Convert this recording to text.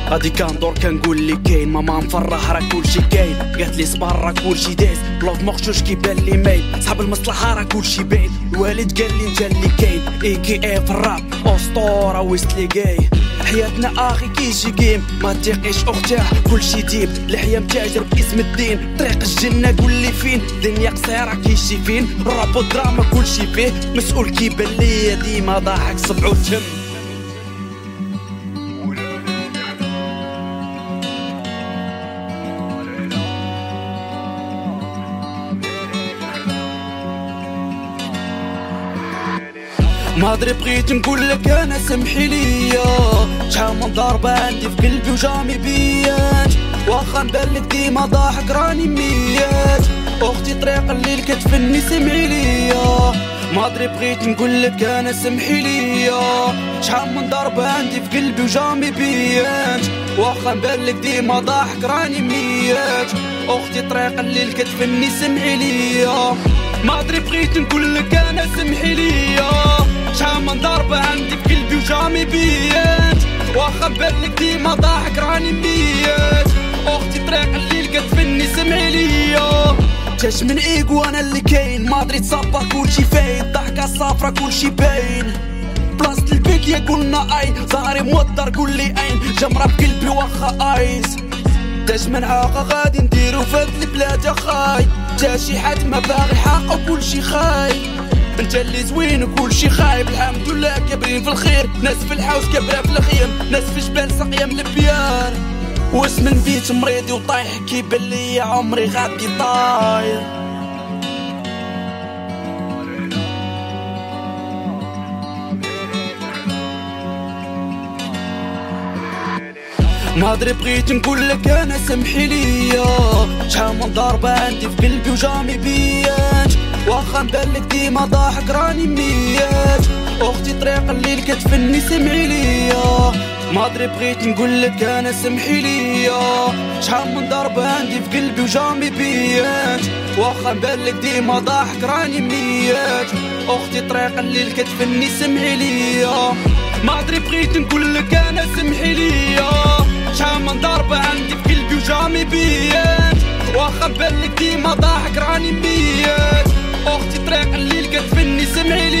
غادي كندور كنقول لي كاين ماما مفرح راه كلشي كاين، قالت لي صبر راه كلشي دايز بلوف مغشوش كيبان لي مايل، صحاب المصلحه راه كلشي باين، الوالد قال لي انت اللي كاين AKA في الراب اسطوره وسط لي جاي، حياتنا اخي كيجي جيم ما تيقيش اختها كلشي ديب، لحية متاجر باسم الدين، طريق الجنة قول لي فين، دنيا قصيرة كيجي فين، الراب والدراما كلشي فيه، مسؤول كيبان ليا ديما ضاحك صبع وتم. ما ادري بغيت نقولك انا سمحي ليا، شحال من ضربة عندي في قلبي وجامي بيات، واخا نبانلك ديما ضاحك راني ميات، اختي طريق الليل كتفني سمعي ليا، ما ادري بغيت نقولك انا سمحي ليا، شحال من ضربة عندي في قلبي وجامي بيات، واخا نبانلك ديما ضاحك راني ميات، اختي طريق الليل كتفني سمعي ليا، ما ادري بغيت نقولك انا سمحي ليا، شحال من ضربة عندي في قلبي وجامي بيات، واخا نبانلك ديما ضاحك راني ميات، اختي طريق الليل كتفني سمعي ليا، جاش من ايكو انا اللي كاين، ما ادري تصبر كلشي فاين، ضحكة صافرة كلشي باين، بلاصة البيك يا قلنا اي، ظهري موتر قولي اين، جمرة بقلبي واخا ايس، داش من عاقة غادي نديرو فهاد البلاد اخاي، جا شي حد ما باغي حاقة وكلشي خاي، انت اللي زوين وكلشي خايب، الحمد لله كابرين في الخير، ناس في الحوش كابرة في الخيم، ناس في جبال سقيا من البيار، واسم البيت مريضي وطايح كيبان ليا عمري غادي طاير. ما ادري بغيت نقولك انا سمحي ليا، شحال من ضربة عندي في قلبي وجامي بيات، واخا نبانلك ديما ضاحك راني ميات، اختي طريق الليل كتفني سمعي ليا، ما ادري بغيت نقولك انا سمحي ليا، شحال من ضربة عندي في قلبي وجامي بيات، واخا نبانلك ديما ضاحك راني ميات، اختي طريق الليل كتفني سمعي ليا، ما ادري بغيت نقولك انا سمحي ليا، شحال من ضربة عندي في قلبي وجامي بيات، واخا نبانلك ديما ضاحك راني ميات، اختي طريق الليل كتفني سمعي ليا.